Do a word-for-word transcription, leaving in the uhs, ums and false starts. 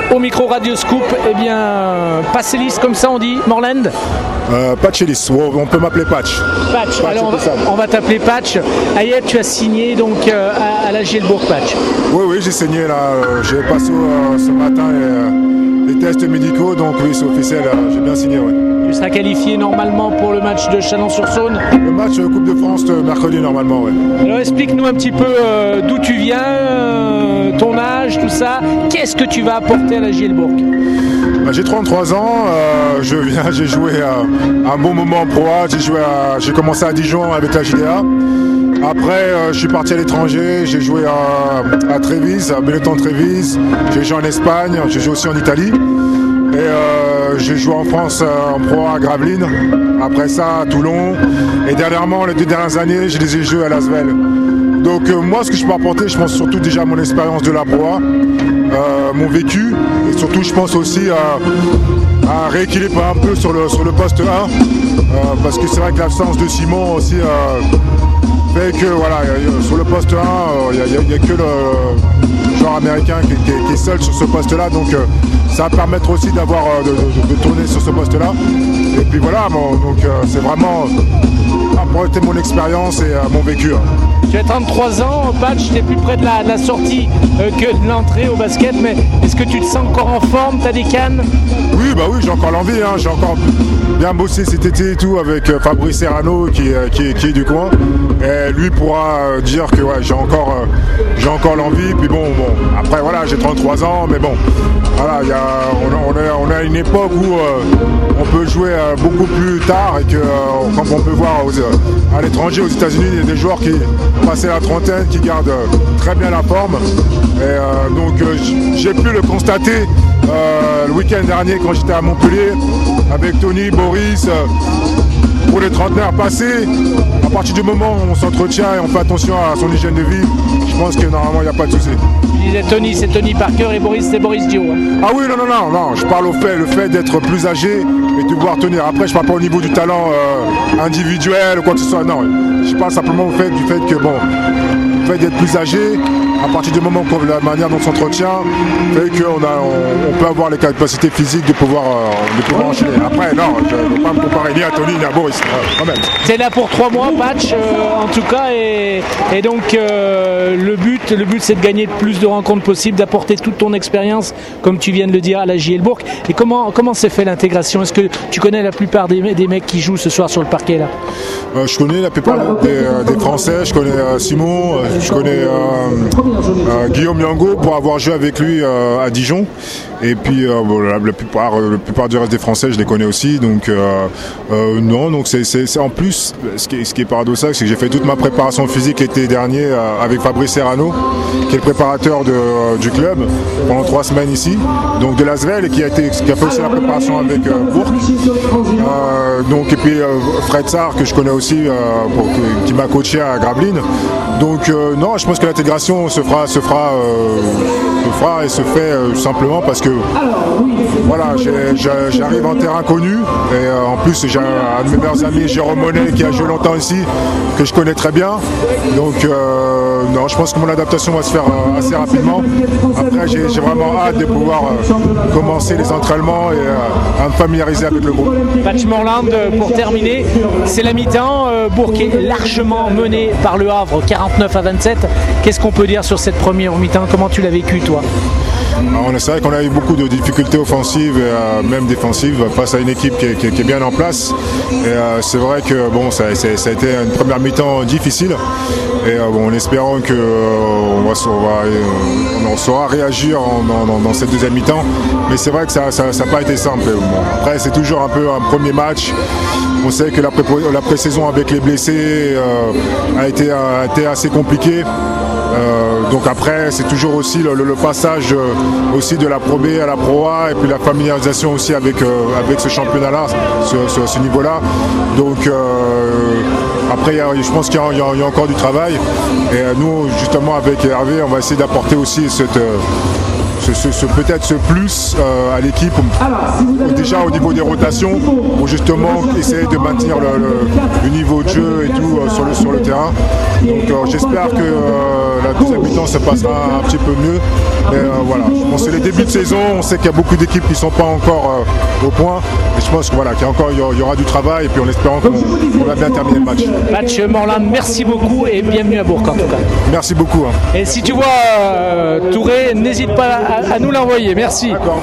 au micro Radio Scoop. Eh bien, Patchelis, comme ça on dit, Morland euh, Patchelis, on peut m'appeler Patch. Patch, Patch alors on va, on va t'appeler Patch. Ayet, tu as signé donc euh, à, à la Gielbourg, Patch. Oui, oui, j'ai signé là, euh, j'ai passé euh, ce matin les, euh, les tests médicaux, donc oui, c'est officiel, euh, j'ai bien signé, ouais. Tu seras qualifié normalement pour le match de Chalon-sur-Saône. Le match euh, Coupe de France de mercredi normalement, ouais. Alors explique-nous un petit peu euh, d'où tu viens, euh, ton âge, tout ça. Qu'est-ce que tu vas apporter à la Gielbourg? Bah, j'ai trente-trois ans, euh, je viens, j'ai joué euh, un bon moment en Pro A, j'ai, joué à, j'ai commencé à Dijon avec la J D A. Après, euh, je suis parti à l'étranger, j'ai joué à, à Trévise, à Benetton-Trévise, j'ai joué en Espagne, j'ai joué aussi en Italie. Et euh, j'ai joué en France euh, en Pro A à Gravelines, après ça à Toulon. Et dernièrement, les deux dernières années, je les ai joués à Lasvel. Donc euh, moi, ce que je peux apporter, je pense surtout déjà mon expérience de la Pro A, euh, mon vécu, et surtout je pense aussi à, à rééquilibrer un peu sur le, sur le poste un, euh, parce que c'est vrai que l'absence de Simon aussi euh, fait que voilà, sur le poste un, il n'y a, a, a que le joueur américain qui, qui, qui est seul sur ce poste-là, donc euh, ça va permettre aussi d'avoir de, de, de tourner sur ce poste-là. Et puis voilà, bon, donc euh, c'est vraiment apporter mon expérience et euh, mon vécu. Tu as trente-trois ans, Patch, tu es plus près de la, de la sortie euh, que de l'entrée au basket, mais est-ce que tu te sens encore en forme? Tu as des cannes? Oui, bah oui, j'ai encore l'envie, hein. J'ai encore bien bossé cet été et tout avec euh, Fabrice Serrano qui, euh, qui, qui est du coin. Et lui pourra euh, dire que ouais, j'ai encore, euh, j'ai encore l'envie. Puis bon, bon, après voilà, j'ai trente-trois ans, mais bon, voilà, y a, on, on, est, on est à une époque où euh, on peut jouer euh, beaucoup plus tard et que, euh, comme on peut voir aux, à l'étranger, aux États-Unis, il y a des joueurs qui passent la trentaine, qui gardent euh, très bien la forme. Et euh, donc euh, j'ai pu le constater euh, le week-end dernier quand j'étais à Montpellier avec Tony, Boris. Euh, pour les trentenaires passés, à partir du moment où on s'entretient et on fait attention à son hygiène de vie, je pense que normalement il n'y a pas de souci. Tu disais Tony, c'est Tony Parker et Boris, c'est Boris Dio. Hein. Ah oui, non, non, non, non, je parle au fait, le fait d'être plus âgé et de pouvoir tenir. Après, je parle pas au niveau du talent euh, individuel ou quoi que ce soit, non. Je parle simplement au fait du fait que, bon, le fait d'être plus âgé, à partir du moment où la manière dont on s'entretient, fait qu'on a, on, on peut avoir les capacités physiques de pouvoir, euh, de pouvoir enchaîner. Après, non, je ne veux pas me comparer ni à Tony ni à Boris, euh, quand même. C'est là pour trois mois, Patch, euh, en tout cas, et, et donc euh, le but, le but, c'est de gagner le plus de rencontres possible, d'apporter toute ton expérience, comme tu viens de le dire, à la Gielbourg. Et comment, comment s'est fait l'intégration? Est-ce que tu connais la plupart des, des mecs qui jouent ce soir sur le parquet là? euh, Je connais la plupart des, euh, des Français, je connais euh, Simon, euh, je connais euh, euh, Guillaume Yango pour avoir joué avec lui euh, à Dijon. Et puis euh, bon, la, la, plupart, euh, la plupart du reste des Français, je les connais aussi. Donc euh, euh, non, donc c'est, c'est, c'est en plus, ce qui est, ce qui est paradoxal, c'est que j'ai fait toute ma préparation physique l'été dernier euh, avec Fabrice Serrano, qui est le préparateur de, euh, du club pendant trois semaines ici, donc de l'Asvel, et qui a, été, qui a fait aussi la préparation avec euh, Bourg. Euh, donc et puis euh, Fred Sarr que je connais aussi, euh, pour, qui m'a coaché à Gravelines. Donc euh, non, je pense que l'intégration se fera, se fera, euh, se fera et se fait euh, simplement parce que voilà, j'ai, j'ai, j'arrive en terrain connu et euh, en plus j'ai un, un de mes meilleurs amis, Jérôme Monet, qui a joué longtemps ici, que je connais très bien. Donc euh, non, je pense que mon adaptation va se faire euh, assez rapidement. Après, j'ai, j'ai vraiment hâte de pouvoir euh, commencer les entraînements et euh, à me familiariser avec le groupe. Patch Morland, pour terminer, c'est la mi-temps. Euh, Bourg est largement mené par le Havre, quarante-neuf à vingt-sept. Qu'est-ce qu'on peut dire sur cette première mi-temps? Comment tu l'as vécu, toi? Alors, c'est vrai qu'on a eu beaucoup de difficultés offensives et euh, même défensives face à une équipe qui est, qui est, qui est bien en place. Et euh, c'est vrai que bon, ça, ça, ça a été une première mi-temps difficile. Et euh, bon, en espérant qu'on euh, va, on va, euh, on saura réagir en, dans, dans cette deuxième mi-temps. Mais c'est vrai que ça n'a pas été simple. Bon, après, c'est toujours un peu un premier match. On sait que la, pré- la pré-saison avec les blessés euh, a, été, a été assez compliquée. Euh, donc après c'est toujours aussi le, le, le passage euh, aussi de la Pro B à la Pro A et puis la familiarisation aussi avec, euh, avec ce championnat-là, ce, ce, ce niveau-là. Donc euh, après y a, je pense qu'il y a, il y a, il y a encore du travail et euh, nous justement avec Hervé on va essayer d'apporter aussi cette, euh, ce, ce, ce peut-être ce plus euh, à l'équipe, déjà au niveau des rotations, pour justement essayer de maintenir le, le, le niveau de jeu et tout euh, sur, le, sur le terrain. Donc euh, j'espère que euh, la deuxième mi-temps se passera un petit peu mieux. Mais euh, voilà, je pense que c'est les débuts de saison, on sait qu'il y a beaucoup d'équipes qui ne sont pas encore euh, au point. Et je pense que voilà, qu'il y a encore, il y aura du travail et puis en espérant qu'on on va bien terminer le match. Match Morlan, merci beaucoup et bienvenue à Bourg en tout cas. Merci beaucoup. Hein. Et si tu vois euh, Touré, n'hésite pas à, à nous l'envoyer. Merci.